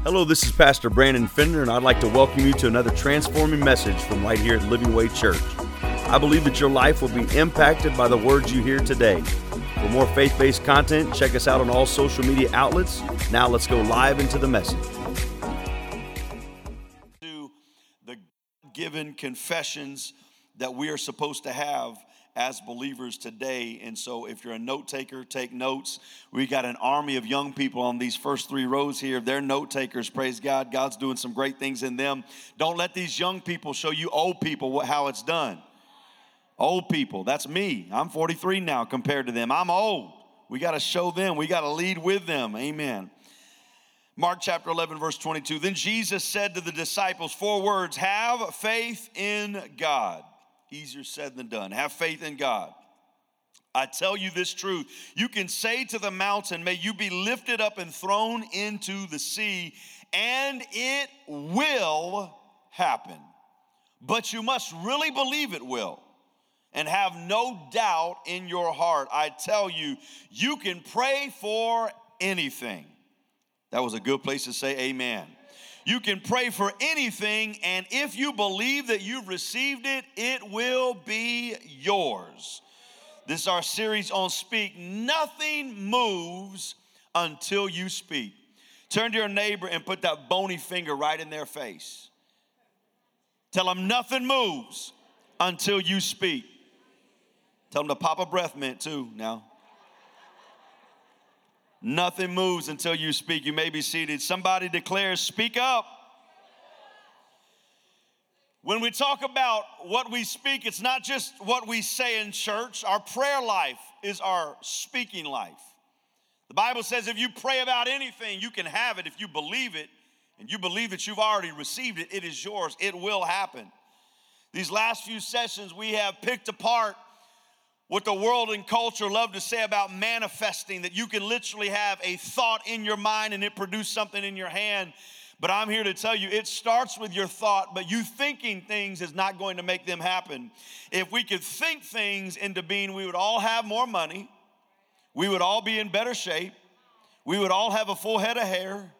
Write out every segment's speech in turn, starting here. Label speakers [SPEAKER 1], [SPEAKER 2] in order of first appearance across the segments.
[SPEAKER 1] Hello, this is Pastor Brandon Fender, and I'd like to welcome you to another transforming message from right here at Living Way Church. I believe that your life will be impacted by the words you hear today. For more faith-based content, check us out on all social media outlets. Now let's go live into the message. To the given confessions that we are supposed to have as believers today. And so if you're a note taker, take notes. We got an army of young people on these first three rows here. They're note takers. Praise God. God's doing some great things in them. Don't let these young people show you old people how it's done. Old people, that's me. I'm 43 now compared to them. I'm old. We got to show them. We got to lead with them. Amen. Mark chapter 11, verse 22. Then Jesus said to the disciples, 4 words, have faith in God. Easier said than done. Have faith in God. I tell you this truth. You can say to the mountain, may you be lifted up and thrown into the sea, and it will happen. But you must really believe it will, and have no doubt in your heart. I tell you, you can pray for anything. That was a good place to say amen. You can pray for anything, and if you believe that you've received it, it will be yours. This is our series on Speak. Nothing moves until you speak. Turn to your neighbor and put that bony finger right in their face. Tell them nothing moves until you speak. Tell them to pop a breath mint too now. Nothing moves until you speak. You may be seated. Somebody declares, speak up. When we talk about what we speak, it's not just what we say in church. Our prayer life is our speaking life. The Bible says if you pray about anything, you can have it. If you believe it, and you believe that you've already received it, it is yours. It will happen. These last few sessions, we have picked apart what the world and culture love to say about manifesting, that you can literally have a thought in your mind and it produce something in your hand. But I'm here to tell you, it starts with your thought, but you thinking things is not going to make them happen. If we could think things into being, we would all have more money. We would all be in better shape. We would all have a full head of hair.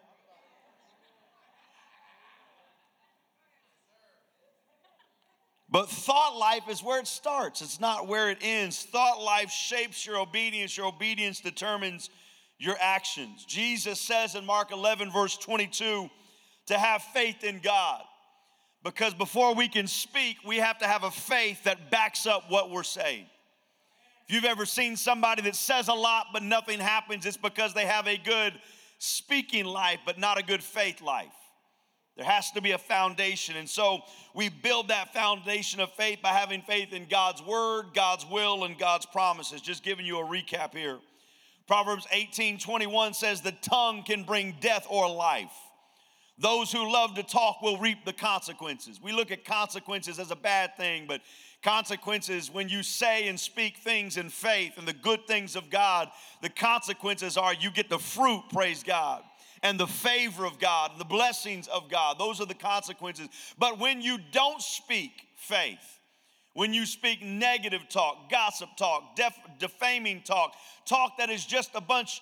[SPEAKER 1] But thought life is where it starts. It's not where it ends. Thought life shapes your obedience. Your obedience determines your actions. Jesus says in Mark 11, verse 22, to have faith in God. Because before we can speak, we have to have a faith that backs up what we're saying. If you've ever seen somebody that says a lot but nothing happens, it's because they have a good speaking life but not a good faith life. There has to be a foundation. And so we build that foundation of faith by having faith in God's word, God's will, and God's promises. Just giving you a recap here. Proverbs 18:21 says the tongue can bring death or life. Those who love to talk will reap the consequences. We look at consequences as a bad thing, but consequences, when you say and speak things in faith and the good things of God, the consequences are you get the fruit, praise God, and the favor of God, the blessings of God. Those are the consequences. But when you don't speak faith, when you speak negative talk, gossip talk, defaming talk, talk that is just a bunch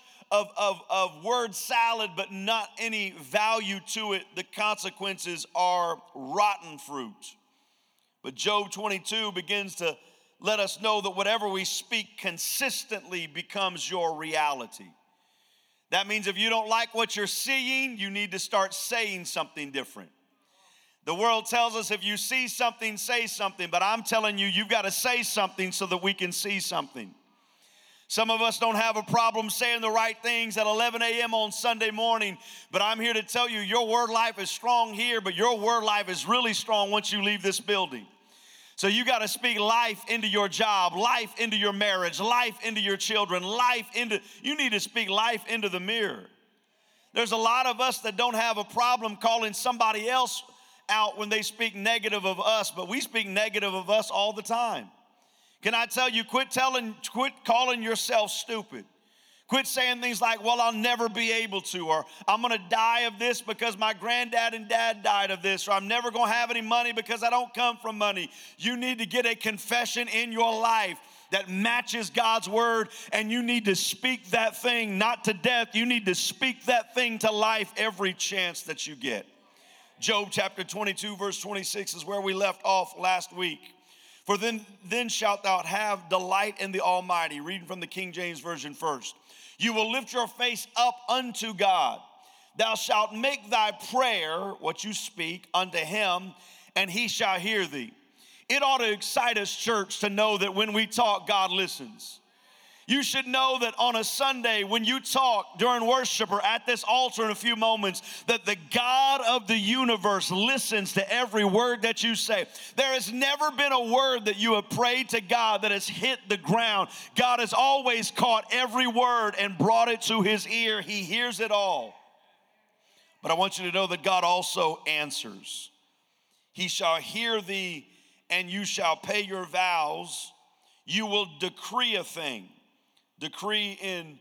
[SPEAKER 1] of word salad but not any value to it, the consequences are rotten fruit. But Job 22 begins to let us know that whatever we speak consistently becomes your reality. That means if you don't like what you're seeing, you need to start saying something different. The world tells us if you see something, say something. But I'm telling you, you've got to say something so that we can see something. Some of us don't have a problem saying the right things at 11 a.m. on Sunday morning. But I'm here to tell you, your word life is strong here, but your word life is really strong once you leave this building. So you got to speak life into your job, life into your marriage, life into your children, you need to speak life into the mirror. There's a lot of us that don't have a problem calling somebody else out when they speak negative of us, but we speak negative of us all the time. Can I tell you, quit calling yourself stupid. Quit saying things like, well, I'll never be able to, or I'm going to die of this because my granddad and dad died of this, or I'm never going to have any money because I don't come from money. You need to get a confession in your life that matches God's word, and you need to speak that thing not to death. You need to speak that thing to life every chance that you get. Job chapter 22 verse 26 is where we left off last week. For then shalt thou have delight in the Almighty. Reading from the King James Version first. You will lift your face up unto God. Thou shalt make thy prayer, what you speak, unto him, and he shall hear thee. It ought to excite us, church, to know that when we talk, God listens. You should know that on a Sunday, when you talk during worship or at this altar in a few moments, that the God of the universe listens to every word that you say. There has never been a word that you have prayed to God that has hit the ground. God has always caught every word and brought it to his ear. He hears it all. But I want you to know that God also answers. He shall hear thee, and you shall pay your vows. You will decree a thing. Decree in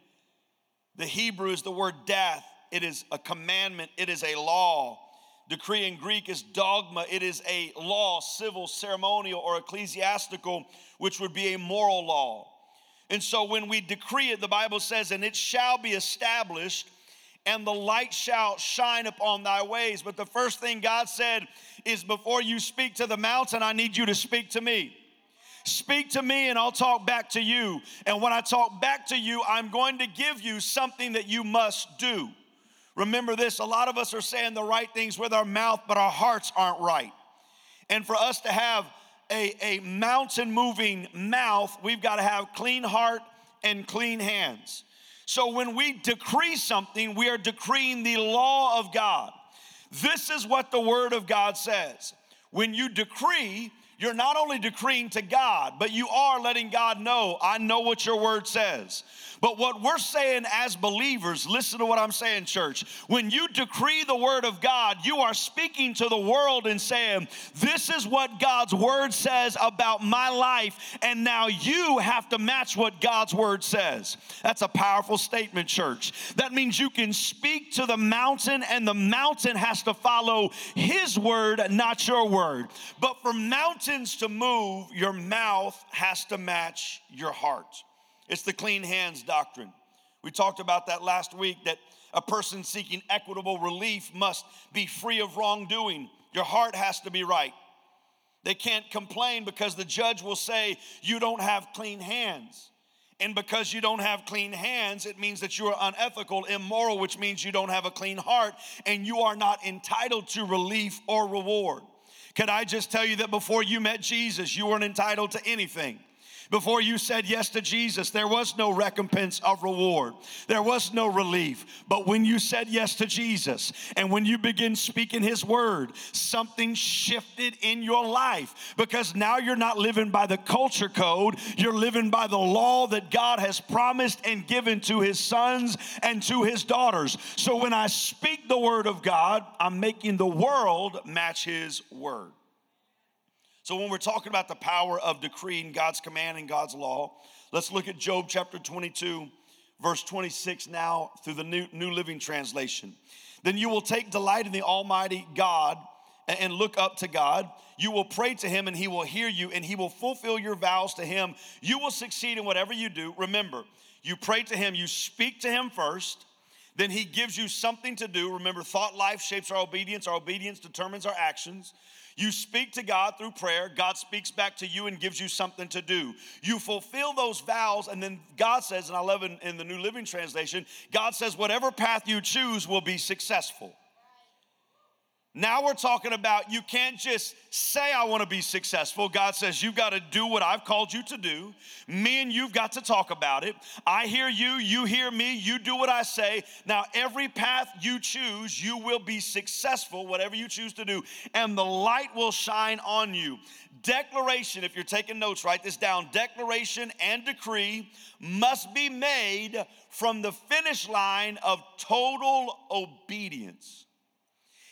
[SPEAKER 1] the Hebrew is the word dath. It is a commandment. It is a law. Decree in Greek is dogma. It is a law, civil, ceremonial, or ecclesiastical, which would be a moral law. And so when we decree it, the Bible says, and it shall be established, and the light shall shine upon thy ways. But the first thing God said is, before you speak to the mountain, I need you to speak to me. Speak to me and I'll talk back to you. And when I talk back to you, I'm going to give you something that you must do. Remember this, a lot of us are saying the right things with our mouth, but our hearts aren't right. And for us to have a mountain-moving mouth, we've got to have clean heart and clean hands. So when we decree something, we are decreeing the law of God. This is what the word of God says. When you decree, you're not only decreeing to God, but you are letting God know, I know what your word says. But what we're saying as believers, listen to what I'm saying, church. When you decree the word of God, you are speaking to the world and saying, this is what God's word says about my life, and now you have to match what God's word says. That's a powerful statement, church. That means you can speak to the mountain, and the mountain has to follow his word, not your word. But for mountains to move, your mouth has to match your heart. It's the clean hands doctrine. We talked about that last week, that a person seeking equitable relief must be free of wrongdoing. Your heart has to be right. They can't complain because the judge will say, you don't have clean hands. And because you don't have clean hands, it means that you are unethical, immoral, which means you don't have a clean heart, and you are not entitled to relief or reward. Can I just tell you that before you met Jesus, you weren't entitled to anything? Before you said yes to Jesus, there was no recompense of reward. There was no relief. But when you said yes to Jesus, and when you begin speaking his word, something shifted in your life, because now you're not living by the culture code. You're living by the law that God has promised and given to his sons and to his daughters. So when I speak the word of God, I'm making the world match his word. So when we're talking about the power of decreeing God's command and God's law, let's look at Job chapter 22, verse 26 now through the New Living Translation. Then you will take delight in the Almighty God and look up to God. You will pray to him and he will hear you, and he will fulfill your vows to him. You will succeed in whatever you do. Remember, you pray to him, you speak to him first, then he gives you something to do. Remember, thought life shapes our obedience determines our actions. You speak to God through prayer. God speaks back to you and gives you something to do. You fulfill those vows, and then God says, and I love it in the New Living Translation, God says whatever path you choose will be successful. Now we're talking about, you can't just say, I want to be successful. God says, you've got to do what I've called you to do. Me and you've got to talk about it. I hear you, you hear me, you do what I say. Now every path you choose, you will be successful, whatever you choose to do, and the light will shine on you. Declaration, if you're taking notes, write this down. Declaration and decree must be made from the finish line of total obedience.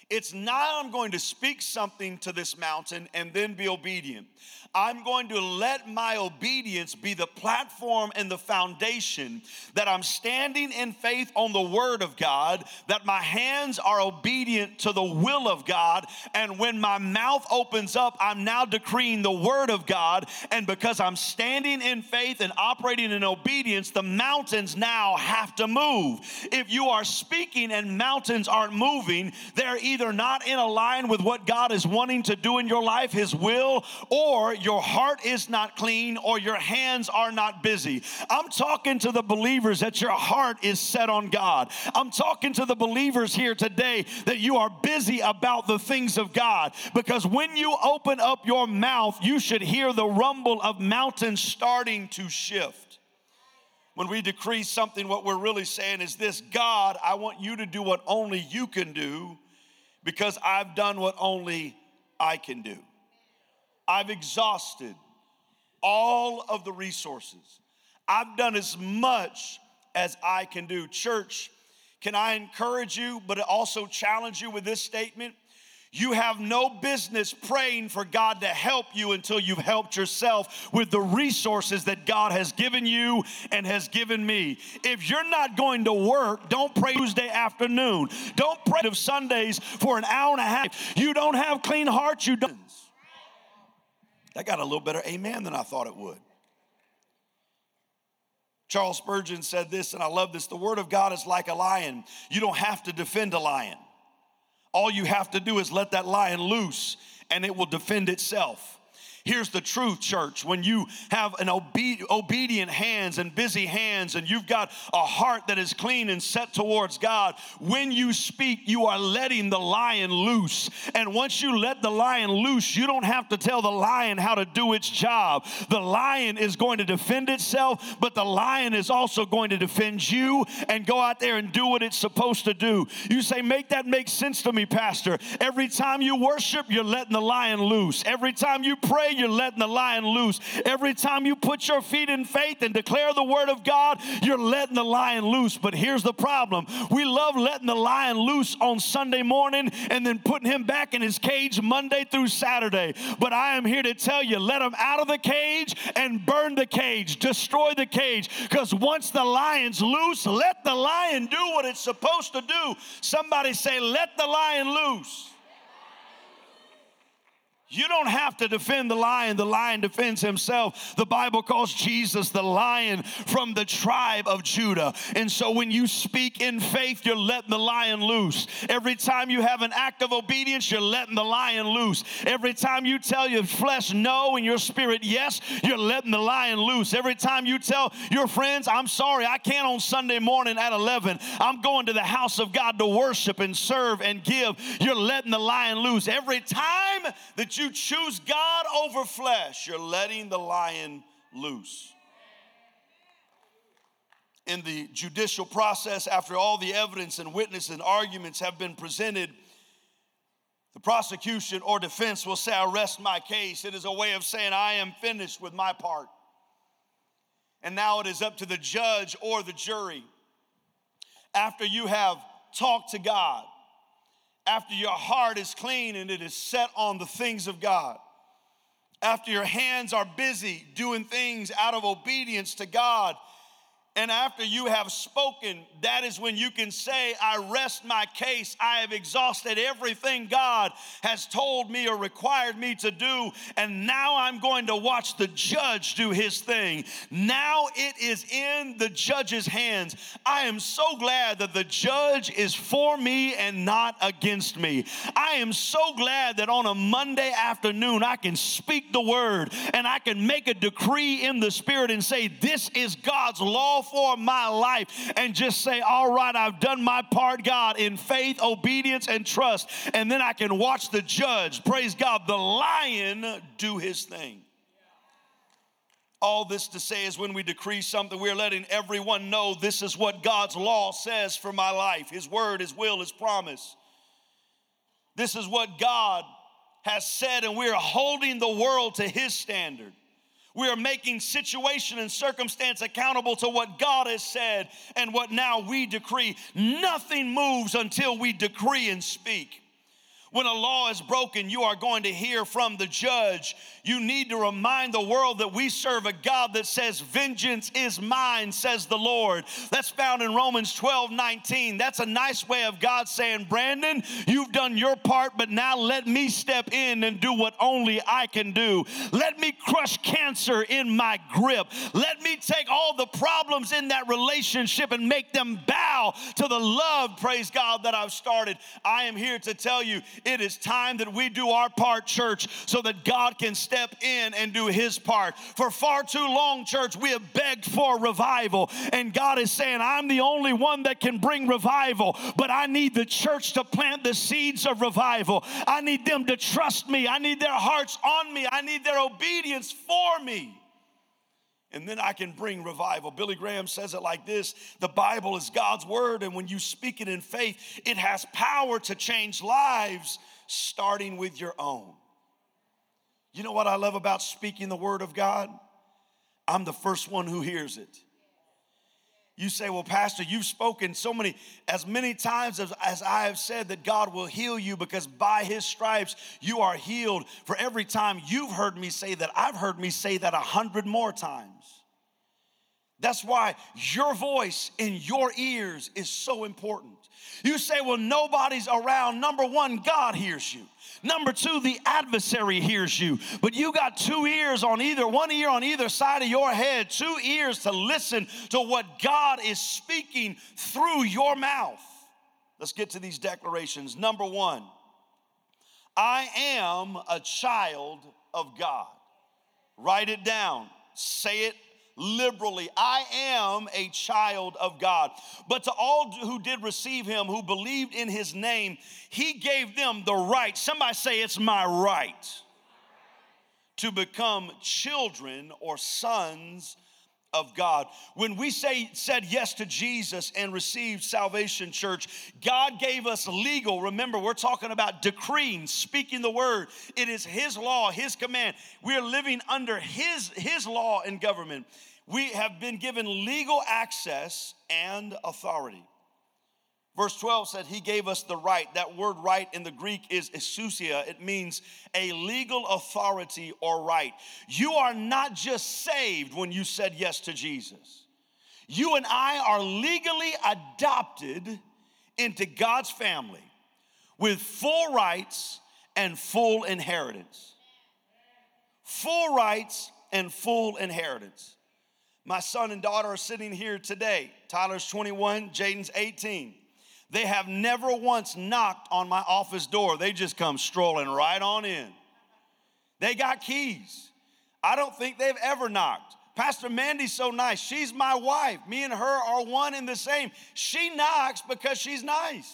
[SPEAKER 1] It's now I'm going to speak something to this mountain and then be obedient. I'm going to let my obedience be the platform and the foundation that I'm standing in faith on the word of God, that my hands are obedient to the will of God, and when my mouth opens up, I'm now decreeing the word of God, and because I'm standing in faith and operating in obedience, the mountains now have to move. If you are speaking and mountains aren't moving, they're either not in line with what God is wanting to do in your life, His will, or your heart is not clean, or your hands are not busy. I'm talking to the believers that your heart is set on God. I'm talking to the believers here today that you are busy about the things of God, because when you open up your mouth, you should hear the rumble of mountains starting to shift. When we decree something, what we're really saying is this: God, I want you to do what only you can do, because I've done what only I can do. I've exhausted all of the resources. I've done as much as I can do. Church, can I encourage you, but also challenge you with this statement? You have no business praying for God to help you until you've helped yourself with the resources that God has given you and has given me. If you're not going to work, don't pray Tuesday afternoon. Don't pray of Sundays for an hour and a half. You don't have clean hearts, you don't. That got a little better amen than I thought it would. Charles Spurgeon said this, and I love this: the word of God is like a lion. You don't have to defend a lion. All you have to do is let that lion loose, and it will defend itself. Here's the truth, church. When you have an obedient hands and busy hands, and you've got a heart that is clean and set towards God, when you speak, you are letting the lion loose. And once you let the lion loose, you don't have to tell the lion how to do its job. The lion is going to defend itself, but the lion is also going to defend you and go out there and do what it's supposed to do. You say, make that make sense to me, Pastor. Every time you worship, you're letting the lion loose. Every time you pray, you're letting the lion loose. Every time you put your feet in faith and declare the word of God, you're letting the lion loose. But here's the problem. We love letting the lion loose on Sunday morning and then putting him back in his cage Monday through Saturday. But I am here to tell you, let him out of the cage and burn the cage, destroy the cage. Because once the lion's loose, let the lion do what it's supposed to do. Somebody say, let the lion loose. You don't have to defend the lion defends himself. The Bible calls Jesus the lion from the tribe of Judah. And so when you speak in faith, you're letting the lion loose. Every time you have an act of obedience, you're letting the lion loose. Every time you tell your flesh no and your spirit yes, you're letting the lion loose. Every time you tell your friends, I'm sorry, I can't on Sunday morning at 11. I'm going to the house of God to worship and serve and give. You're letting the lion loose. Every time that you choose God over flesh, you're letting the lion loose. In the judicial process, after all the evidence and witness and arguments have been presented, the prosecution or defense will say, I rest my case. It is a way of saying, I am finished with my part. And now it is up to the judge or the jury. After you have talked to God, after your heart is clean and it is set on the things of God, after your hands are busy doing things out of obedience to God, and after you have spoken, that is when you can say, I rest my case. I have exhausted everything God has told me or required me to do, and now I'm going to watch the judge do his thing. Now it is in the judge's hands. I am so glad that the judge is for me and not against me. I am so glad that on a Monday afternoon I can speak the word and I can make a decree in the spirit and say, this is God's law for my life, and just say, all right, I've done my part, God, in faith, obedience, and trust. And then I can watch the judge, praise God, the lion do his thing. All this to say is when we decree something, we're letting everyone know this is what God's law says for my life. His word, his will, his promise. This is what God has said, and we're holding the world to his standard. We are making situation and circumstance accountable to what God has said and what now we decree. Nothing moves until we decree and speak. When a law is broken, you are going to hear from the judge. You need to remind the world that we serve a God that says, vengeance is mine, says the Lord. That's found in Romans 12:19. That's a nice way of God saying, Brandon, you've done your part, but now let me step in and do what only I can do. Let me crush cancer in my grip. Let me take all the problems in that relationship and make them bow to the love, praise God, that I've started. I am here to tell you, it is time that we do our part, church, so that God can step in and do his part. For far too long, church, we have begged for revival, and God is saying, I'm the only one that can bring revival, but I need the church to plant the seeds of revival. I need them to trust me. I need their hearts on me. I need their obedience for me. And then I can bring revival. Billy Graham says it like this: the Bible is God's word, and when you speak it in faith, it has power to change lives, starting with your own. You know what I love about speaking the word of God? I'm the first one who hears it. You say, well, Pastor, you've spoken as many times as I have said that God will heal you because by his stripes you are healed. For every time you've heard me say that, I've heard me say that 100 more times. That's why your voice in your ears is so important. You say, well, nobody's around. Number one, God hears you. Number two, the adversary hears you. But you got one ear on either side of your head, 2 ears to listen to what God is speaking through your mouth. Let's get to these declarations. Number one, I am a child of God. Write it down. Say it liberally. I am a child of God. But to all who did receive him, who believed in his name, he gave them the right. Somebody say, it's my right to become children or sons of God. When we said yes to Jesus and received salvation, church, God gave us legal. Remember, we're talking about decreeing, speaking the word. It is his law, his command. We are living under his law and government. We have been given legal access and authority. Verse 12 said he gave us the right. That word right in the Greek is exousia. It means a legal authority or right. You are not just saved when you said yes to Jesus. You and I are legally adopted into God's family with full rights and full inheritance. Full rights and full inheritance. My son and daughter are sitting here today. Tyler's 21, Jaden's 18. They have never once knocked on my office door. They just come strolling right on in. They got keys. I don't think they've ever knocked. Pastor Mandy's so nice. She's my wife. Me and her are one and the same. She knocks because she's nice.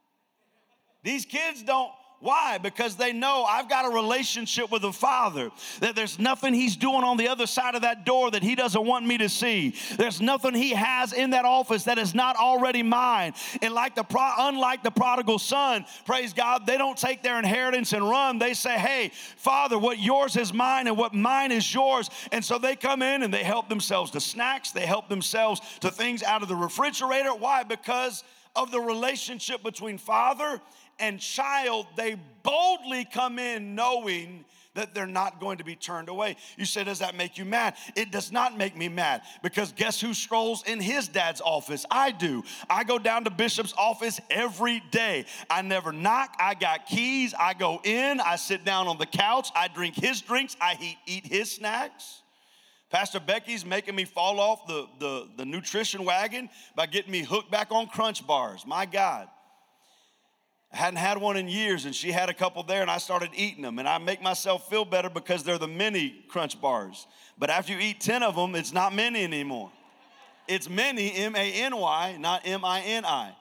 [SPEAKER 1] These kids don't. Why? Because they know I've got a relationship with the Father, that there's nothing he's doing on the other side of that door that he doesn't want me to see. There's nothing he has in that office that is not already mine. And unlike the prodigal son, praise God, they don't take their inheritance and run. They say, hey, Father, what yours is mine and what mine is yours. And so they come in and they help themselves to snacks. They help themselves to things out of the refrigerator. Why? Because of the relationship between father and child. They boldly come in knowing that they're not going to be turned away. You say, does that make you mad? It does not make me mad, because guess who strolls in his dad's office? I do. I go down to Bishop's office every day. I never knock. I got keys. I go in. I sit down on the couch. I drink his drinks. I eat his snacks. Pastor Becky's making me fall off the nutrition wagon by getting me hooked back on Crunch bars. My God. I hadn't had one in years, and she had a couple there, and I started eating them. And I make myself feel better because they're the mini Crunch bars. But after you eat 10 of them, it's not mini anymore. It's many, M-A-N-Y, not M-I-N-I.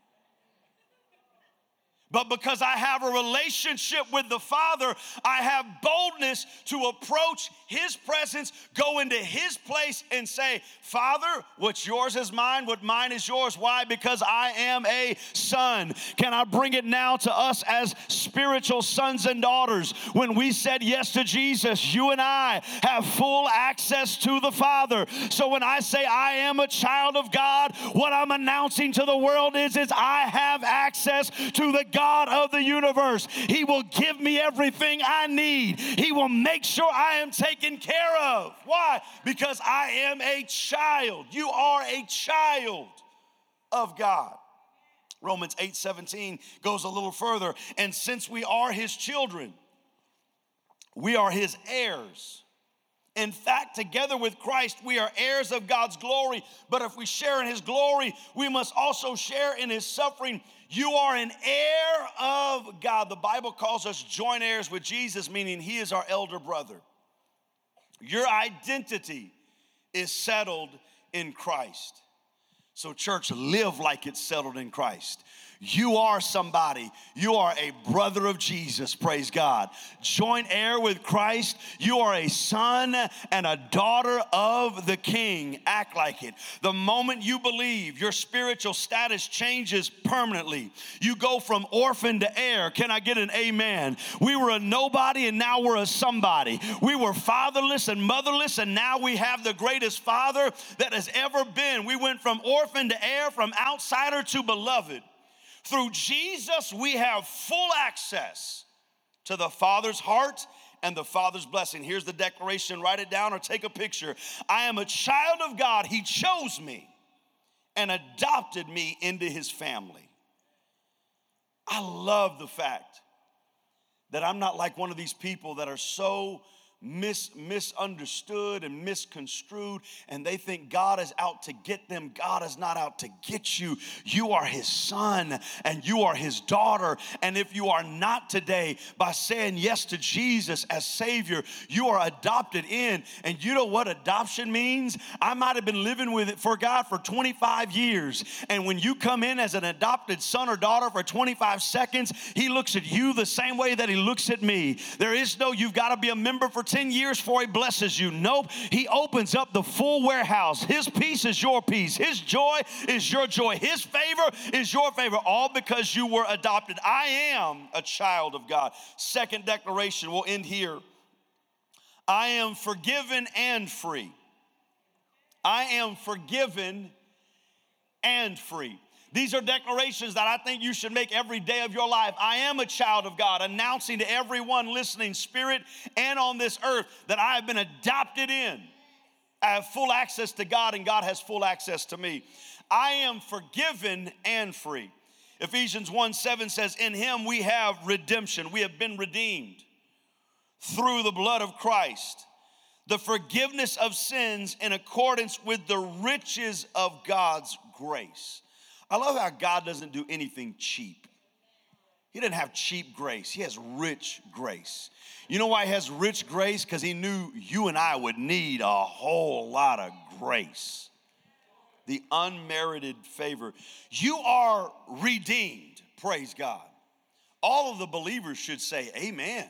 [SPEAKER 1] But because I have a relationship with the Father, I have boldness to approach his presence, go into his place and say, Father, what's yours is mine, what mine is yours. Why? Because I am a son. Can I bring it now to us as spiritual sons and daughters? When we said yes to Jesus, you and I have full access to the Father. So when I say I am a child of God, what I'm announcing to the world is I have access to the God of the universe. He will give me everything I need. He will make sure I am taken care of. Why? Because I am a child. You are a child of God. Romans 8:17 goes a little further. And since we are his children, we are his heirs. In fact, together with Christ, we are heirs of God's glory. But if we share in his glory, we must also share in his suffering. You are an heir of God. The Bible calls us joint heirs with Jesus, meaning he is our elder brother. Your identity is settled in Christ. So church, live like it's settled in Christ. You are somebody. You are a brother of Jesus, praise God. Joint heir with Christ. You are a son and a daughter of the King. Act like it. The moment you believe, your spiritual status changes permanently. You go from orphan to heir. Can I get an amen? We were a nobody and now we're a somebody. We were fatherless and motherless and now we have the greatest father that has ever been. We went from orphan to heir, from outsider to beloved. Through Jesus, we have full access to the Father's heart and the Father's blessing. Here's the declaration. Write it down or take a picture. I am a child of God. He chose me and adopted me into his family. I love the fact that I'm not like one of these people that are so misunderstood and misconstrued, and they think God is out to get them. God is not out to get you. You are his son and you are his daughter. And if you are not today, by saying yes to Jesus as Savior, you are adopted in. And you know what adoption means? I might have been living with it for God for 25 years. And when you come in as an adopted son or daughter for 25 seconds, he looks at you the same way that he looks at me. There is no, you've got to be a member for 10 years before he blesses you. Nope. He opens up the full warehouse. His peace is your peace. His joy is your joy. His favor is your favor, all because you were adopted. I am a child of God. Second declaration, we'll end here. I am forgiven and free. I am forgiven and free. These are declarations that I think you should make every day of your life. I am a child of God, announcing to everyone listening, spirit and on this earth, that I have been adopted in. I have full access to God, and God has full access to me. I am forgiven and free. Ephesians 1:7 says, in him we have redemption. We have been redeemed through the blood of Christ, the forgiveness of sins in accordance with the riches of God's grace. I love how God doesn't do anything cheap. He doesn't have cheap grace. He has rich grace. You know why he has rich grace? Because he knew you and I would need a whole lot of grace. The unmerited favor. You are redeemed, praise God. All of the believers should say, amen.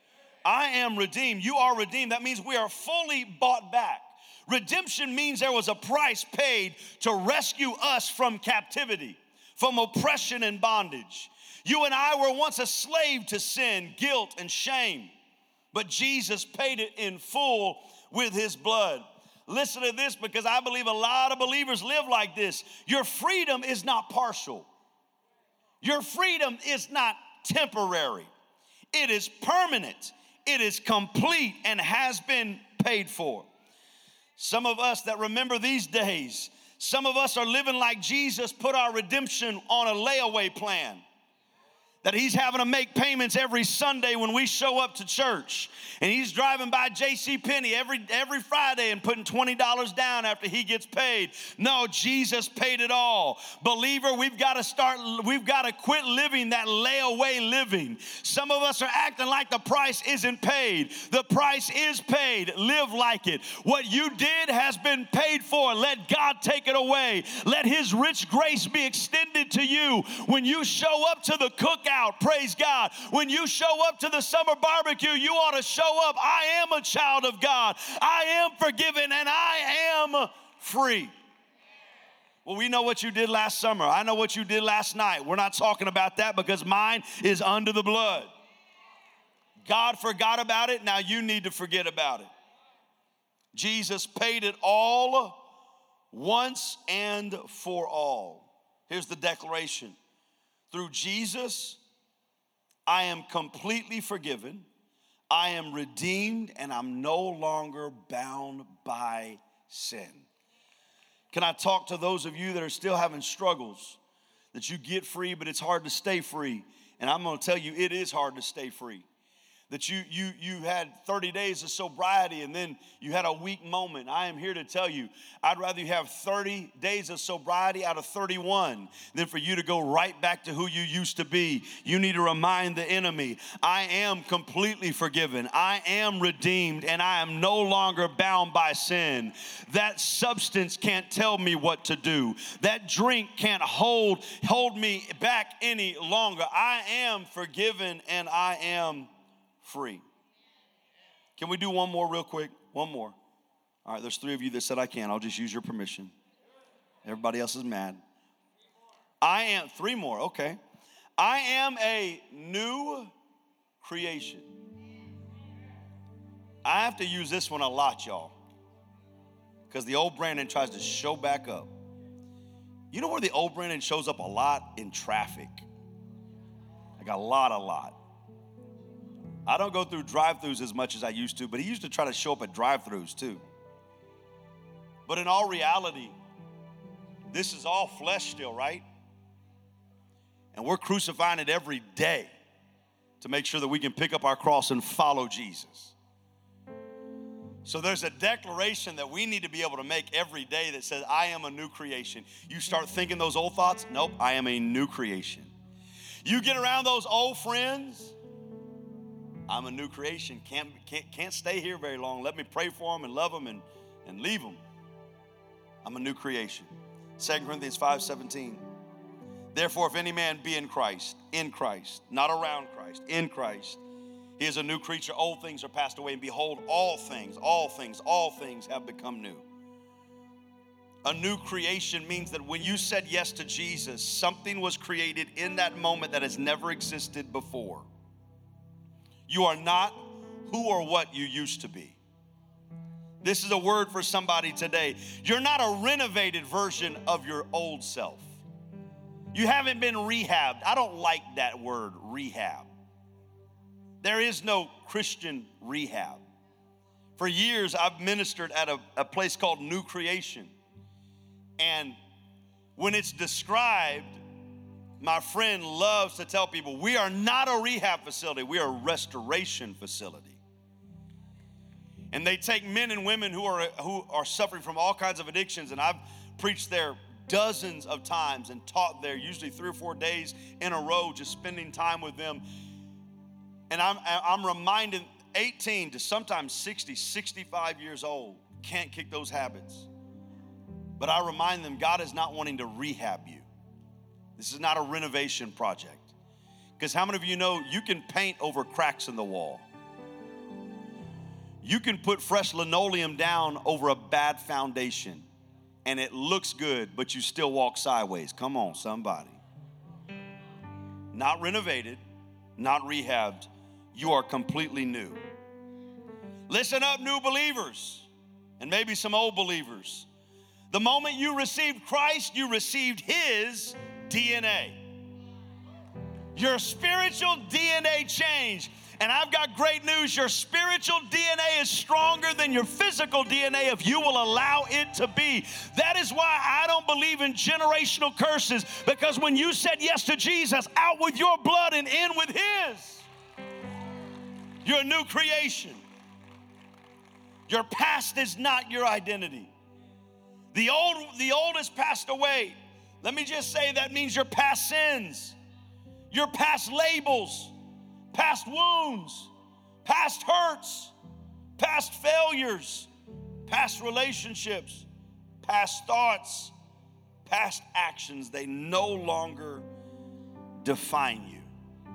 [SPEAKER 1] I am redeemed. You are redeemed. That means we are fully bought back. Redemption means there was a price paid to rescue us from captivity, from oppression and bondage. You and I were once a slave to sin, guilt, and shame, but Jesus paid it in full with his blood. Listen to this, because I believe a lot of believers live like this. Your freedom is not partial. Your freedom is not temporary. It is permanent. It is complete and has been paid for. Some of us that remember these days, some of us are living like Jesus put our redemption on a layaway plan. That he's having to make payments every Sunday when we show up to church. And he's driving by JCPenney every Friday and putting $20 down after he gets paid. No, Jesus paid it all. Believer, we've got to quit living that layaway living. Some of us are acting like the price isn't paid. The price is paid. Live like it. What you did has been paid for. Let God take it away. Let his rich grace be extended to you. When you show up to the cookout, praise God. When you show up to the summer barbecue, you ought to show up. I am a child of God. I am forgiven and I am free. Well, we know what you did last summer. I know what you did last night. We're not talking about that because mine is under the blood. God forgot about it. Now you need to forget about it. Jesus paid it all once and for all. Here's the declaration. Through Jesus, I am completely forgiven. I am redeemed, and I'm no longer bound by sin. Can I talk to those of you that are still having struggles, that you get free, but it's hard to stay free? And I'm going to tell you, it is hard to stay free. That you had 30 days of sobriety and then you had a weak moment. I am here to tell you, I'd rather you have 30 days of sobriety out of 31 than for you to go right back to who you used to be. You need to remind the enemy, I am completely forgiven. I am redeemed, and I am no longer bound by sin. That substance can't tell me what to do. That drink can't hold me back any longer. I am forgiven and I am free. Can we do one more real quick? One more. All right, there's 3 of you that said I can. I'll just use your permission. Everybody else is mad. 3 more, okay. I am a new creation. I have to use this one a lot, y'all, because the old Brandon tries to show back up. You know where the old Brandon shows up a lot? In traffic. Like a lot. I don't go through drive-thrus as much as I used to, but he used to try to show up at drive-thrus too. But in all reality, this is all flesh still, right? And we're crucifying it every day to make sure that we can pick up our cross and follow Jesus. So there's a declaration that we need to be able to make every day that says, I am a new creation. You start thinking those old thoughts, nope, I am a new creation. You get around those old friends, I'm a new creation. Can't stay here very long. Let me pray for them and love them and leave them. I'm a new creation. 2 Corinthians 5:17. Therefore, if any man be in Christ, not around Christ, in Christ, he is a new creature. Old things are passed away, and behold, all things have become new. A new creation means that when you said yes to Jesus, something was created in that moment that has never existed before. You are not who or what you used to be. This is a word for somebody today. You're not a renovated version of your old self. You haven't been rehabbed. I don't like that word, rehab. There is no Christian rehab. For years, I've ministered at a place called New Creation. And when it's described, my friend loves to tell people, we are not a rehab facility, we are a restoration facility. And they take men and women who are suffering from all kinds of addictions, and I've preached there dozens of times and taught there, usually 3 or 4 days in a row, just spending time with them. And I'm reminded 18 to sometimes 60, 65 years old, can't kick those habits. But I remind them, God is not wanting to rehab you. This is not a renovation project. Because how many of you know you can paint over cracks in the wall? You can put fresh linoleum down over a bad foundation and it looks good, but you still walk sideways. Come on, somebody. Not renovated, not rehabbed. You are completely new. Listen up, new believers, and maybe some old believers. The moment you received Christ, you received His DNA. Your spiritual DNA changed. And I've got great news. Your spiritual DNA is stronger than your physical DNA if you will allow it to be. That is why I don't believe in generational curses, because when you said yes to Jesus, out with your blood and in with His. You're a new creation. Your past is not your identity. The old has passed away. Let me just say that means your past sins, your past labels, past wounds, past hurts, past failures, past relationships, past thoughts, past actions, they no longer define you.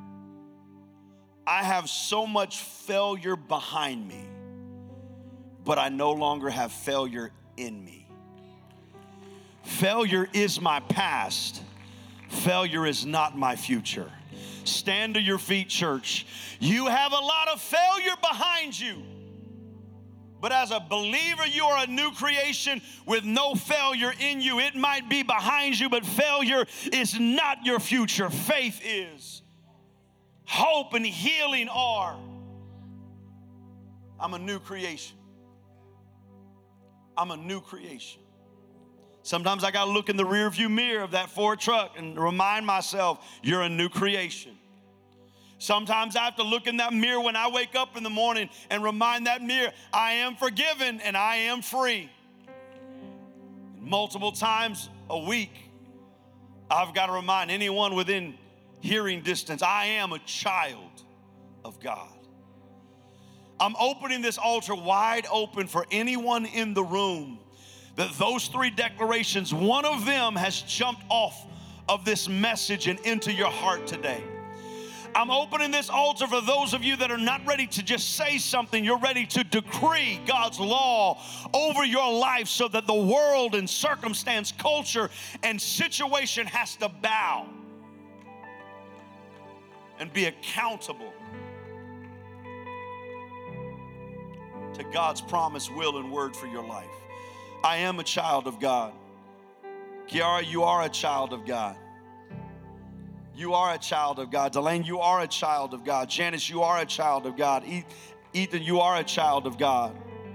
[SPEAKER 1] I have so much failure behind me, but I no longer have failure in me. Failure is my past. Failure is not my future. Stand to your feet, church. You have a lot of failure behind you. But as a believer, you are a new creation with no failure in you. It might be behind you, but failure is not your future. Faith is. hope and healing are. I'm a new creation. I'm a new creation. Sometimes I got to look in the rearview mirror of that Ford truck and remind myself, you're a new creation. Sometimes I have to look in that mirror when I wake up in the morning and remind that mirror, I am forgiven and I am free. And multiple times a week, I've got to remind anyone within hearing distance, I am a child of God. I'm opening this altar wide open for anyone in the room that those three declarations, one of them has jumped off of this message and into your heart today. I'm opening this altar for those of you that are not ready to just say something. You're ready to decree God's law over your life so that the world and circumstance, culture, and situation has to bow and be accountable to God's promise, will, and word for your life. I am a child of God. Kiara, you are a child of God. You are a child of God. Delane, you are a child of God. Janice, you are a child of God. Ethan, you are a child of God.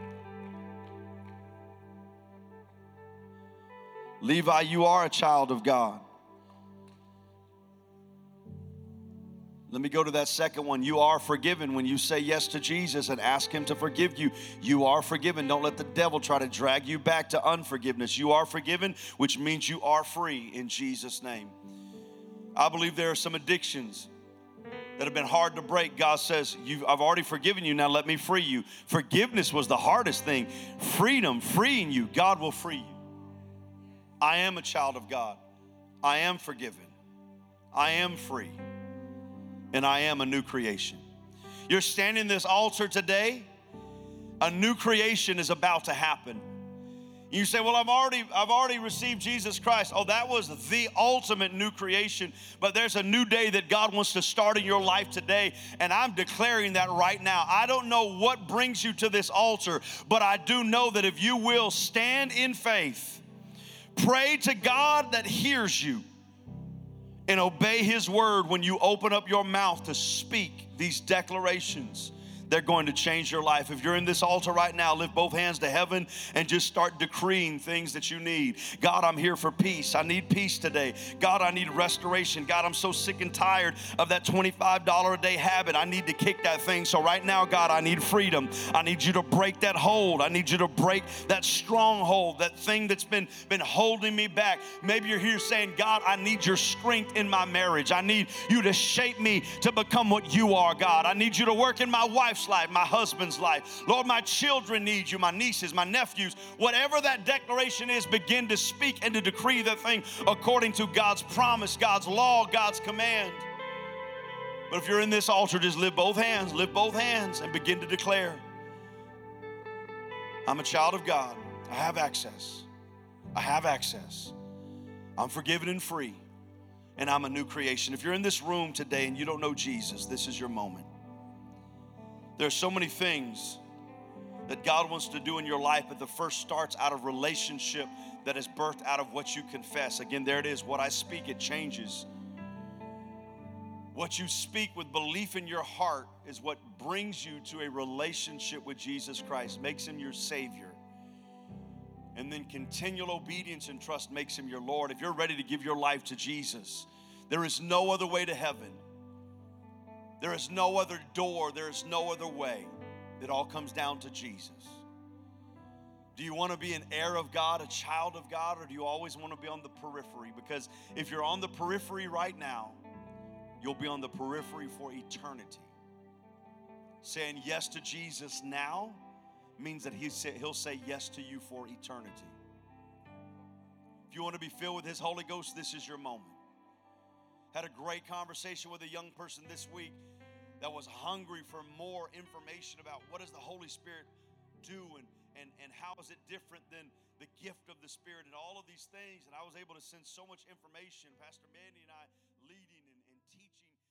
[SPEAKER 1] Levi, you are a child of God. Let me go to that second one. You are forgiven when you say yes to Jesus and ask him to forgive you. You are forgiven. Don't let the devil try to drag you back to unforgiveness. You are forgiven, which means you are free in Jesus' name. I believe there are some addictions that have been hard to break. God says, I've already forgiven you, now let me free you. Forgiveness was the hardest thing. Freedom, freeing you, God will free you. I am a child of God. I am forgiven. I am free. And I am a new creation. You're standing in this altar today, a new creation is about to happen. You say, well, I've already received Jesus Christ. Oh, that was the ultimate new creation. But there's a new day that God wants to start in your life today. And I'm declaring that right now. I don't know what brings you to this altar, but I do know that if you will stand in faith, pray to God that hears you, and obey his word when you open up your mouth to speak these declarations, they're going to change your life. If you're in this altar right now, lift both hands to heaven and just start decreeing things that you need. God, I'm here for peace. I need peace today. God, I need restoration. God, I'm so sick and tired of that $25 a day habit. I need to kick that thing. So right now, God, I need freedom. I need you to break that hold. I need you to break that stronghold, that thing that's been holding me back. Maybe you're here saying, God, I need your strength in my marriage. I need you to shape me to become what you are, God. I need you to work in my wife's life, my husband's life. Lord, my children need you, my nieces, my nephews. Whatever that declaration is, begin to speak and to decree that thing according to God's promise, God's law, God's command. But if you're in this altar, just lift both hands and begin to declare, I'm a child of God. I have access. I have access. I'm forgiven and free, and I'm a new creation. If you're in this room today and you don't know Jesus, this is your moment. There's so many things that God wants to do in your life, but the first starts out of relationship that is birthed out of what you confess. Again, there it is. What I speak, it changes. What you speak with belief in your heart is what brings you to a relationship with Jesus Christ, makes him your Savior. And then continual obedience and trust makes him your Lord. If you're ready to give your life to Jesus, there is no other way to heaven. There is no other door. There is no other way. It all comes down to Jesus. Do you want to be an heir of God, a child of God, or do you always want to be on the periphery? Because if you're on the periphery right now, you'll be on the periphery for eternity. Saying yes to Jesus now means that he'll say yes to you for eternity. If you want to be filled with his Holy Ghost, this is your moment. Had a great conversation with a young person this week that was hungry for more information about what does the Holy Spirit do and how is it different than the gift of the Spirit and all of these things. And I was able to send so much information. Pastor Mandy and I leading and teaching